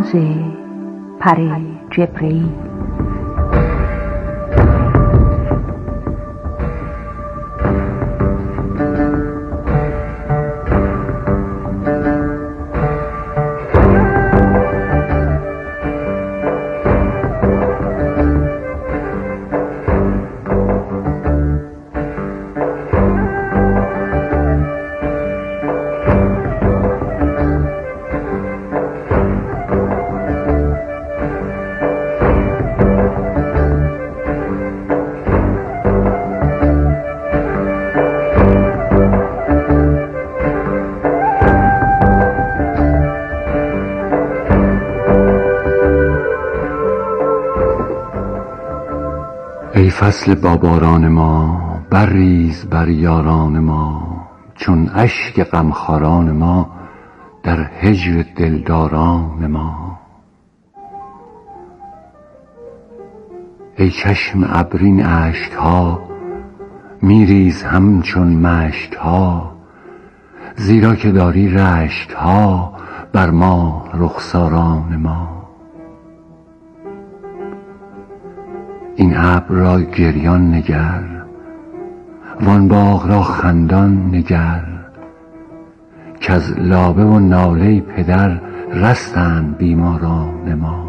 آواز پر جبرئیل. ای فصل باباران ما، برریز بر یاران ما، چون اشک غمخواران ما در هجر دلداران ما. ای چشم ابرین اشکها، میریز همچون مشکها، زیرا که داری رشکها بر ما رخساران ما. این ابر را گریان نگر، وان باغ را خندان نگر، کز لابه و ناله پدر رستند بیماران ما.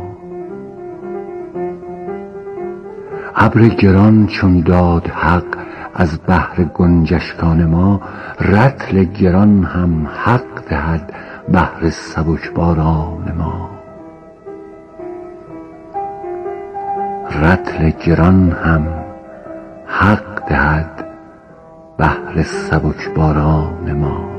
ابر گران چون داد حق از بحر گنجشکان ما، رطل گران هم حق دهد بحر سبکباران ما. رطل گران هم حق دهد بحر سبکباران ما.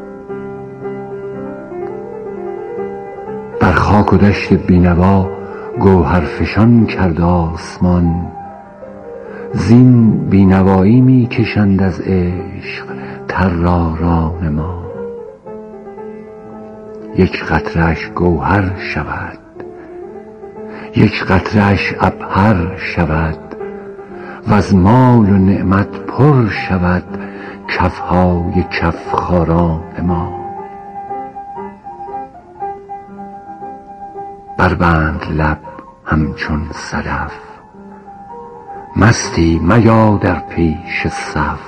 بر خاک و دشت بینوا گوهر فشان کرد آسمان، زین بینوایی می کشند از عشق طراران ما. یک قطره اش گوهر شود، یک قطره اش عبهر شود، وز مال و نعمت پر شود کفهای کفخواران ما. بربند لب همچون صدف، مستی میا در پیش صف،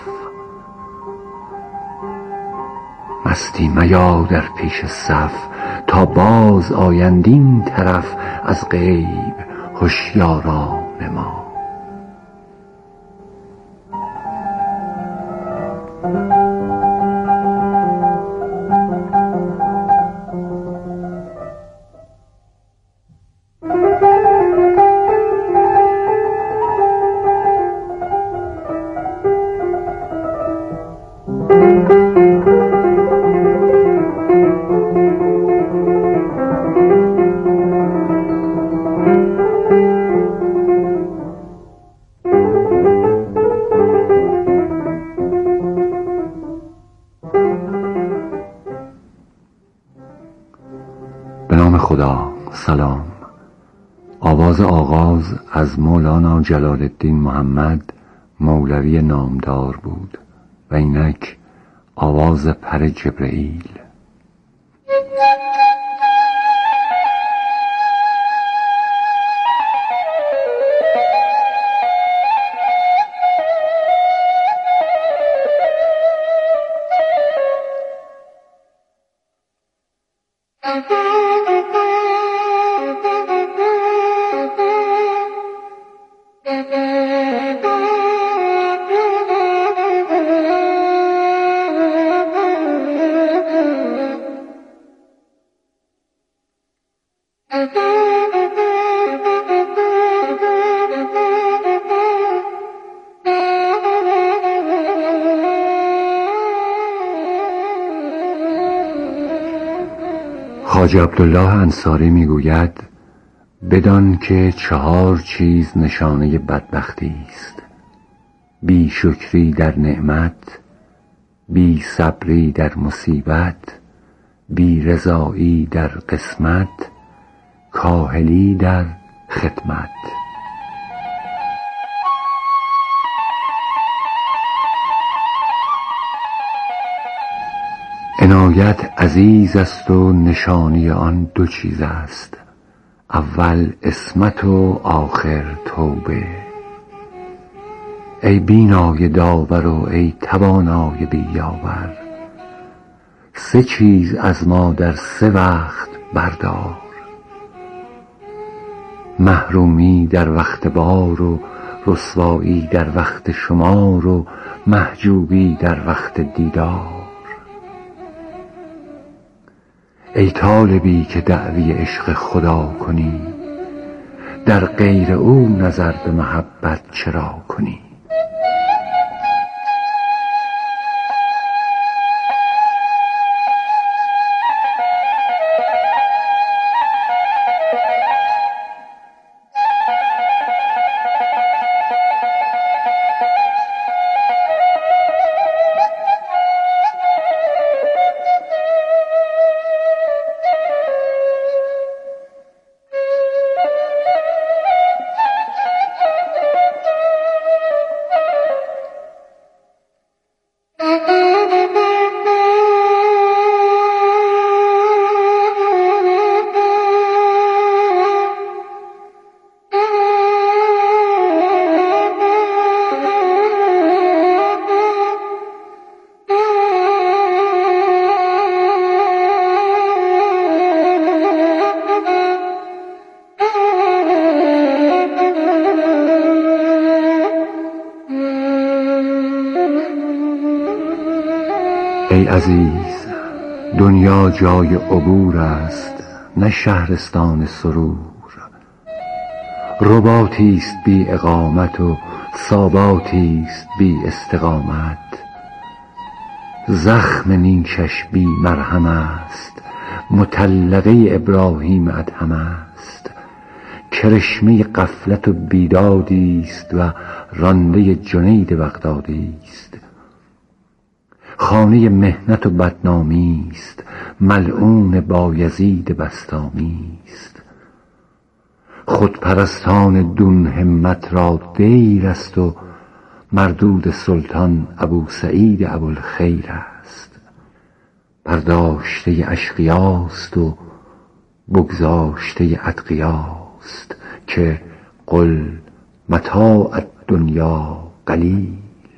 مستی میا در پیش صف، تا باز آیند این طرف از غیب هوشیاران ما. به نام خدا. سلام. آواز آغاز از مولانا جلال الدین محمد مولوی نامدار بود و اینک آواز پر جبرئیل. خواجه عبدالله انصاری میگوید بدان که 4 چیز نشانه بدبختی است: بی شکری در نعمت، بی صبری در مصیبت، بی رضایی در قسمت، کاهلی در خدمت. عنایت عزیز است و نشانی آن 2 چیز است: اول عصمت و آخر توبه. ای بینای داور و ای توانای بیاور، سه چیز از ما در سه وقت بردار. محرومی در وقت بار و رسوایی در وقت شمار و محجوبی در وقت دیدار. ای طالبی که دعوی عشق خدا کنی، در غیر او نظر به محبت چرا کنی؟ ای عزیز، دنیا جای عبور است نه شهرستان سرور. رباطی است بی اقامت و ثاباتی است بی استقامت. زخم نیشش بی مرهم است، مطلقه ابراهیم ادهم است. کرشمه غفلت و بیدادی است و رانده جنید بغدادی است. خانه محنت و بدنامی است، ملعون بایزید بسطامی است. خودپرستان دون همت را دیر است و مردود سلطان ابو سعید ابوالخیر است. برداشته اشقیاست و بگذاشته اتقیاست، که قل متاع الدنیا قلیل.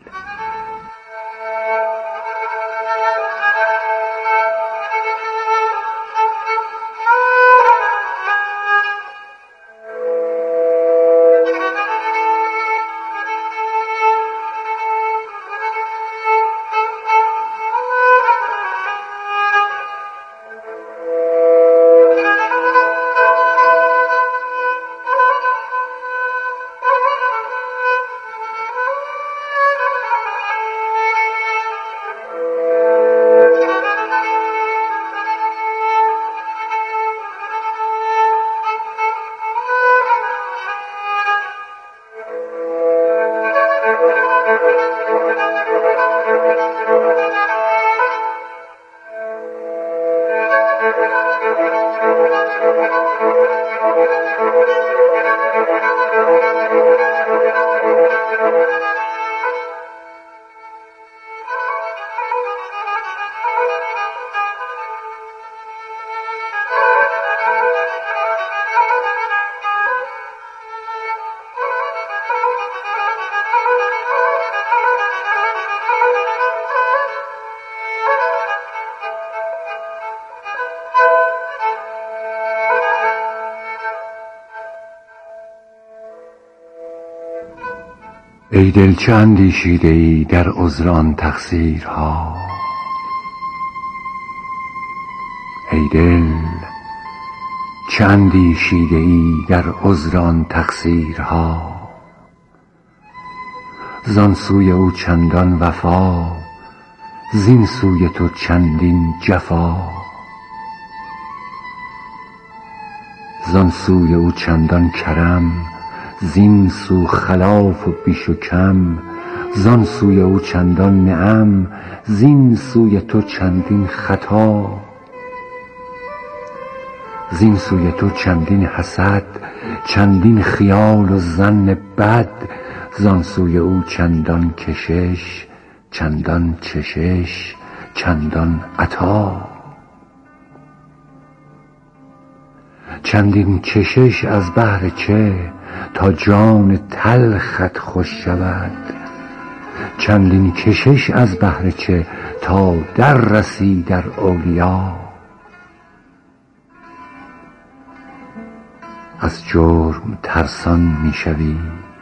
ای دل چه اندیشیده ای در عذر آن تقصیرها؟ ای دل چه اندیشیده ای در عذر آن تقصیرها؟ زان سوی او چندان وفا، زین سوی تو چندین جفا. زان سوی او چندان کرم، زین سو خلاف و بیش و کم. زان سوی او چندان نعم، زین سوی تو چندین خطا. زین سوی تو چندین حسد، چندین خیال و ظن بد. زان سوی او چندان کشش، چندان چشش، چندان عطا. چندین کشش از بهر چه تا جان تلخت خوش شود؟ چندین کشش از بهر چه تا در رسی در اولیا؟ از جرم ترسان میشوی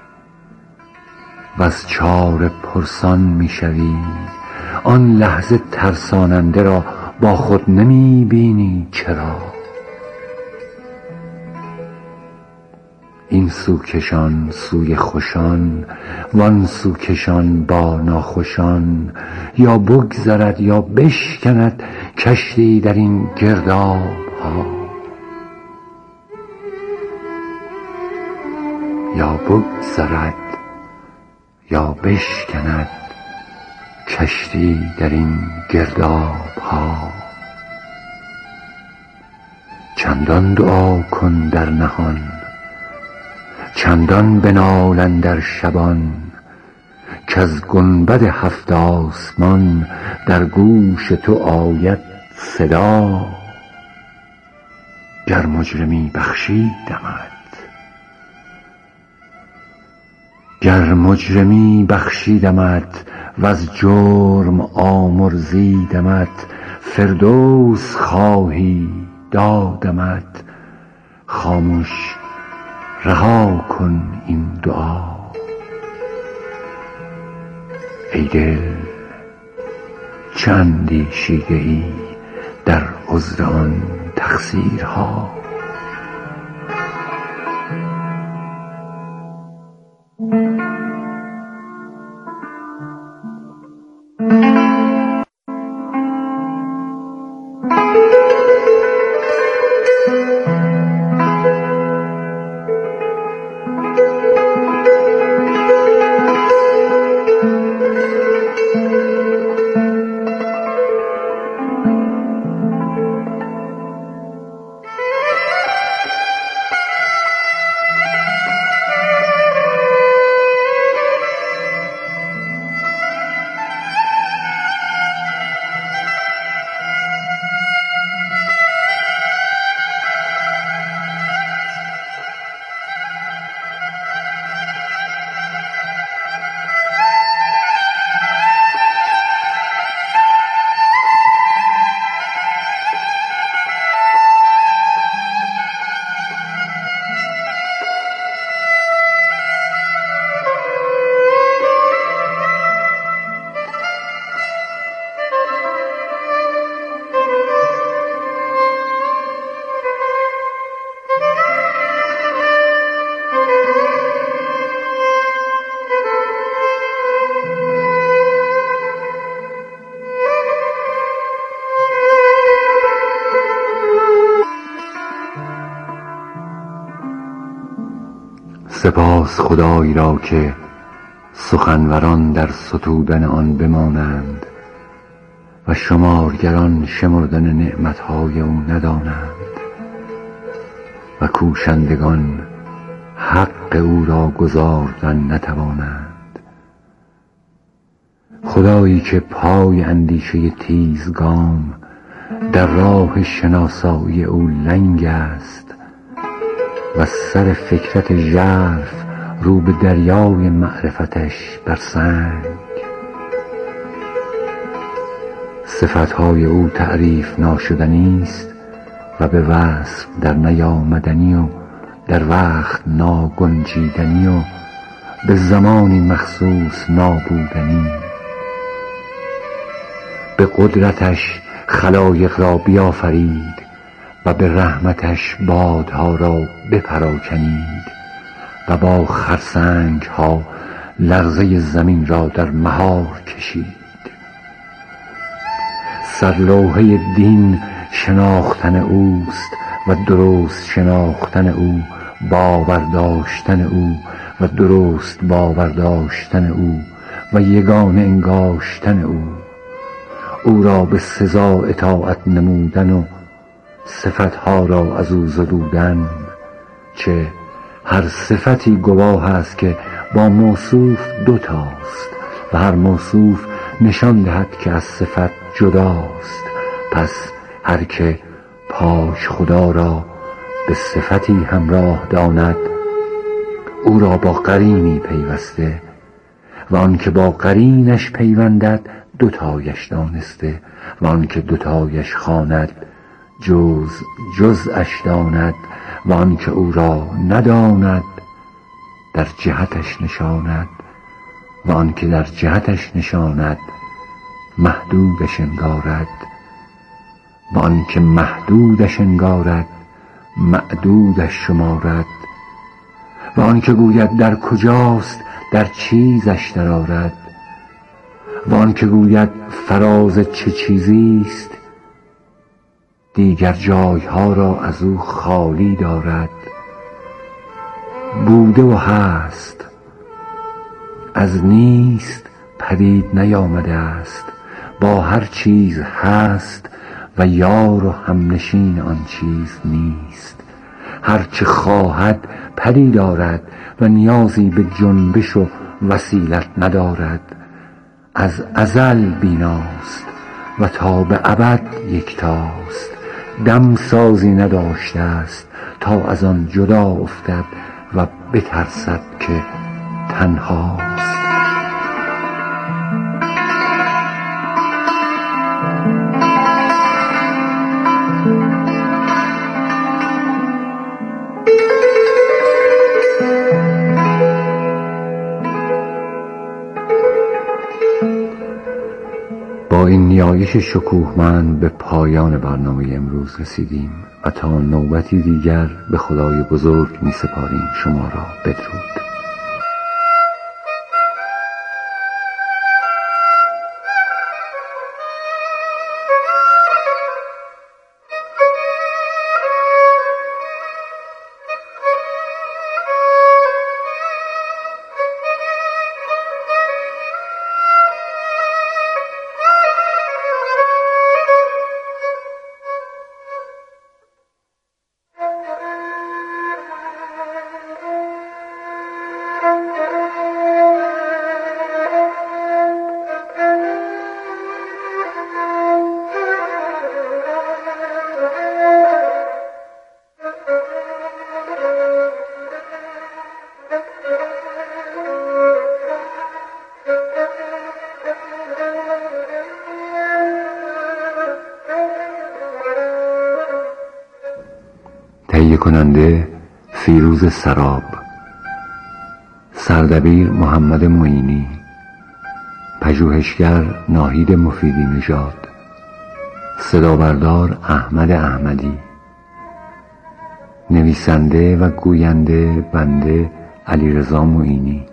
و از چاره پرسان میشوی، آن لحظه ترساننده را با خود نمی بینی چرا؟ این سو کشان سوی خوشان، وان سو کشان با ناخوشان، یا بگذرد یا بشکند کشتی در این گرداب ها. یا بگذرد یا بشکند کشتی در این گرداب ها. چندان دعا کن در نهان، چندان بنال اندر شبان، کز گنبد هفت آسمان در گوش تو آید صدا. گر مجرمی بخشیدمت، گر مجرمی بخشیدمت وز جرم آمرزیدمت، فردوس خواهی دادمت، خاموش رها کن این دعا. ای دل چه اندیشیده ای در عذر آن تقصیرها؟ سپاس خدای را که سخنوران در ستودن آن بمانند و شمارگران شمردن نعمتهای او ندانند و کوشندگان حق او را گزاردن نتوانند. خدایی که پای اندیشه تیزگام در راه شناسایی او لنگ است و سر فکرت ژرف رو به دریای معرفتش بر سنگ. صفتهای او تعریف ناشدنی است و به وصف در نیامدنی و در وقت ناگنجیدنی و به زمانی مخصوص نابودنی. به قدرتش خلایق را بیافرید و به رحمتش بادها را بپراکنید و با خرسنگ ها لرزه زمین را در مهار کشید. سرلوحه دین شناختن اوست و درست شناختن او، باور داشتن او و درست باور داشتن او و یگانه انگاشتن او، او را به سزا اطاعت نمودن و صفتها را از او زدودن، چه هر صفتی گواه است که با موصوف دوتاست و هر موصوف نشان دهد که از صفت جداست. پس هر که پاک خدا را به صفتی همراه داند، او را با قرینی پیوسته، و آن که با قرینش پیوندد دوتایش دانسته، و آن که دوتایش خواند جزءش داند، و آن که او را نداند در جهتش نشاند، و آن که در جهتش نشاند محدودش انگارد، و آن که محدودش انگارد معدودش شمارد، و آن که گوید در کجاست در چیزش درآرد، و آن که گوید فراز چه چیزیست دیگر جایها را از او خالی دارد. بوده و هست، از نیست پدید نیامده است، با هر چیز هست و یار و همنشین آن چیز نیست. هر چه خواهد پدید آرد و نیازی به جنبش و وسیلت ندارد. از ازل بیناست و تا به ابد یکتاست. دم سازی نداشته است تا از آن جدا افتد و بترسد که تنهاست. با این نیایش شکوهمند به پایان برنامه امروز رسیدیم و تا نوبتی دیگر به خدای بزرگ می سپاریم شما را. بدرود. تهیه کننده فیروز سراب، سردبیر محمد معینی، پژوهشگر ناهید مفیدی نژاد، صدابردار احمد احمدی، نویسنده و گوینده بنده علیرضا معینی.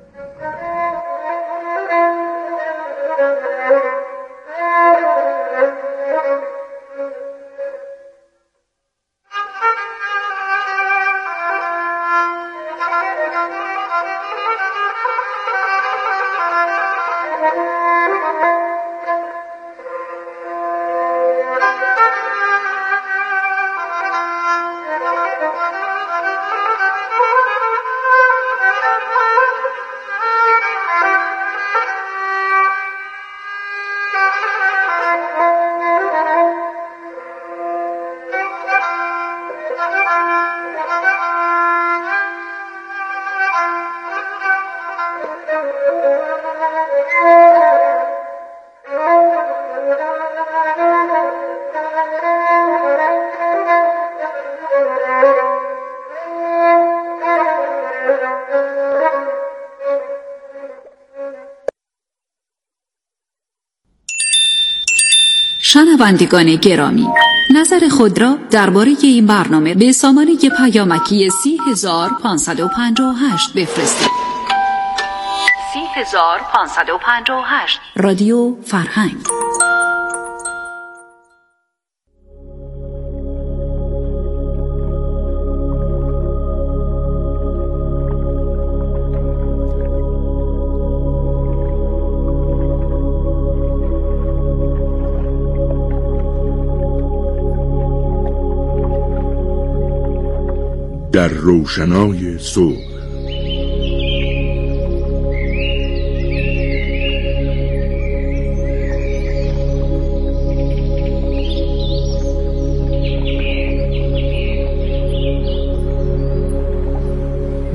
شنوندگان گرامی، نظر خود را درباره این برنامه به سامانه پیامکی 30558 بفرستید. 30558 رادیو فرهنگ. در روشنای صبح.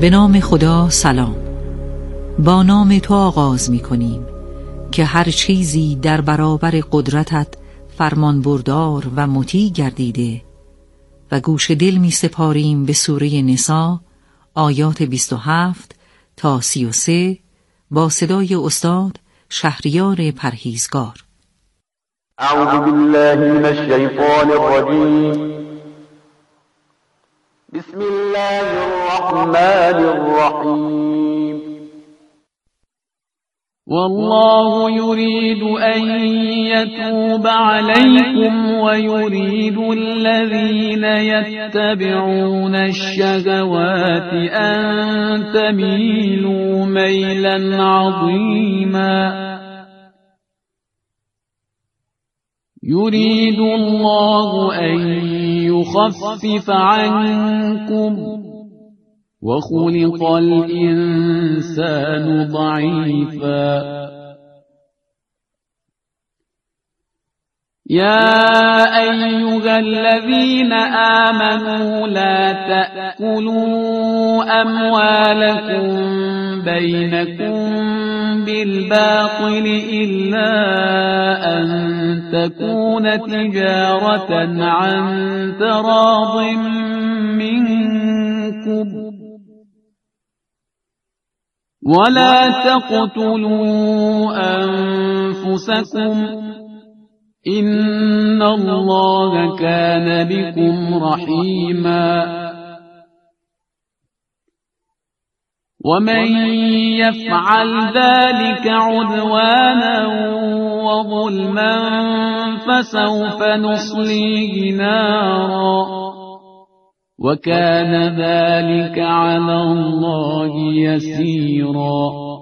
به نام خدا سلام. با نام تو آغاز می کنیم که هر چیزی در برابر قدرتت فرمان بردار و مطیع گردیده و گوش دل می سپاریم به سوره نساء آیات 27 تا 33 با صدای استاد شهریار پرهیزگار. اعوذ بالله من الشیطان الرجیم. بسم الله الرحمن الرحیم. والله يريد أن يتوب عليكم ويريد الذين يتبعون الشهوات أن تميلوا ميلا عظيما. يريد الله أن يخفف عنكم وخلق الإنسان ضعيفا. يا أيها الذين آمنوا لا تأكلوا أموالكم بينكم بالباطل إلا أن تكون تجارة عن تراض منكم ولا تقتلوا أنفسكم إن الله كان بكم رحيما. ومن يفعل ذلك عدوانا وظلما فسوف نصليه نارا وكان ذلك على الله يسيرا.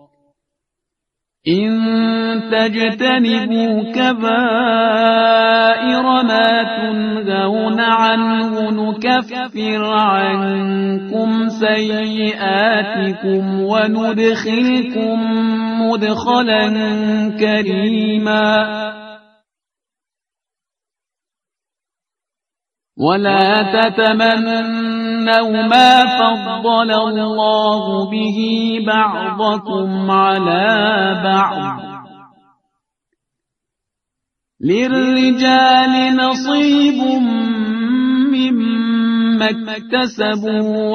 إن تجتنبوا كبائر ما تنهون عنه نكفر عنكم سيئاتكم وندخلكم مدخلا كريما. ولا تتمنوا ما فضل الله به بعضكم على بعض. للرجال نصيب مما اكتسبوا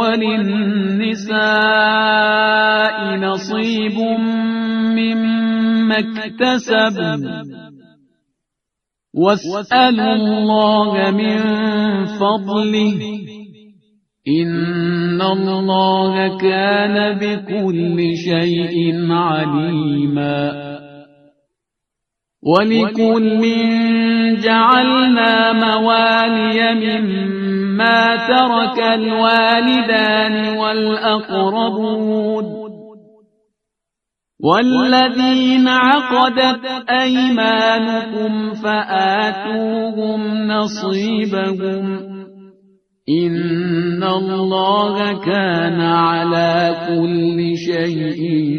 وللنساء نصيب مما اكتسبوا واسألوا الله من فضله إن الله كان بكل شيء عليما. ولكل جعلنا موالي مما ترك الوالدان والأقربون والذين عقدت أيمانكم فآتوهم نصيبهم إن الله كان على كل شيء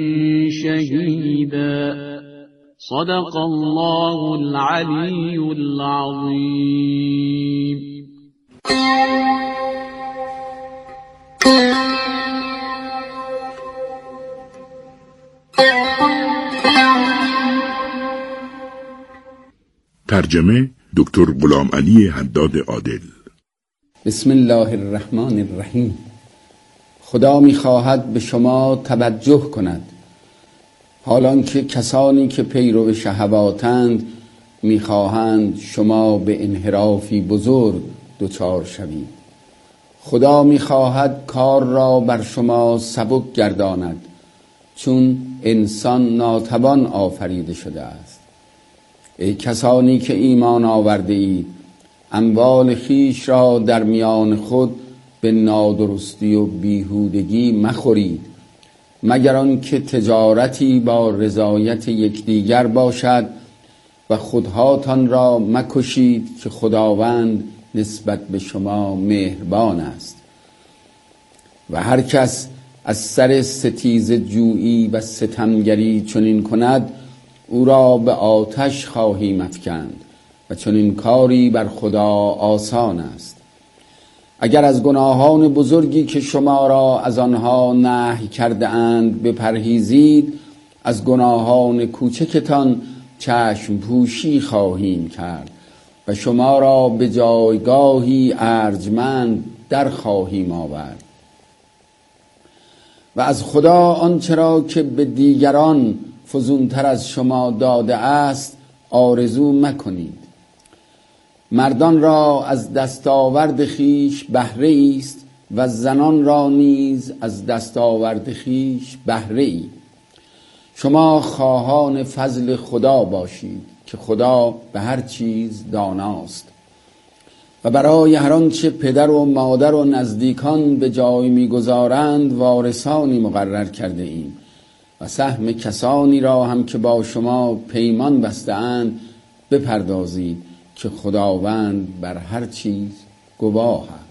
شهيدا. صدق الله العلي العظيم. ترجمه دکتر غلام علی حداد عادل. بسم الله الرحمن الرحیم. خدا می‌خواهد به شما توجه کند، حالان که کسانی که پیرو شهواتند می‌خواهند شما به انحرافی بزرگ دچار شوید. خدا می‌خواهد کار را بر شما سبک گرداند، چون انسان ناتوان آفریده شده است. ای کسانی که ایمان آورده اید، اموال خیش را در میان خود به نادرستی و بیهودگی مخورید، مگر آنکه تجارتی با رضایت یکدیگر باشد و خودهاتان را مکشید که خداوند نسبت به شما مهربان است. و هر کس از سر ستیزه جویی و ستمگری چنین کند، او را به آتش خواهیم افکند و چنین کاری بر خدا آسان است. اگر از گناهان بزرگی که شما را از آنها نهی کرده اند بپرهیزید، از گناهان کوچکتان چشم پوشی خواهیم کرد و شما را به جایگاهی ارجمند در خواهیم آورد. و از خدا آنچه را که به دیگران فزونتر از شما داده است آرزو مکنید. مردان را از دستاورد خیش بهره است و زنان را نیز از دستاورد خیش بهره ای. شما خواهان فضل خدا باشید که خدا به هر چیز داناست. و برای هر آنچه پدر و مادر و نزدیکان به جای می‌گذارند وارثانی مقرر کرده ایم و سهم کسانی را هم که با شما پیمان بسته‌اند بپردازید که خداوند بر هر چیز گواه است.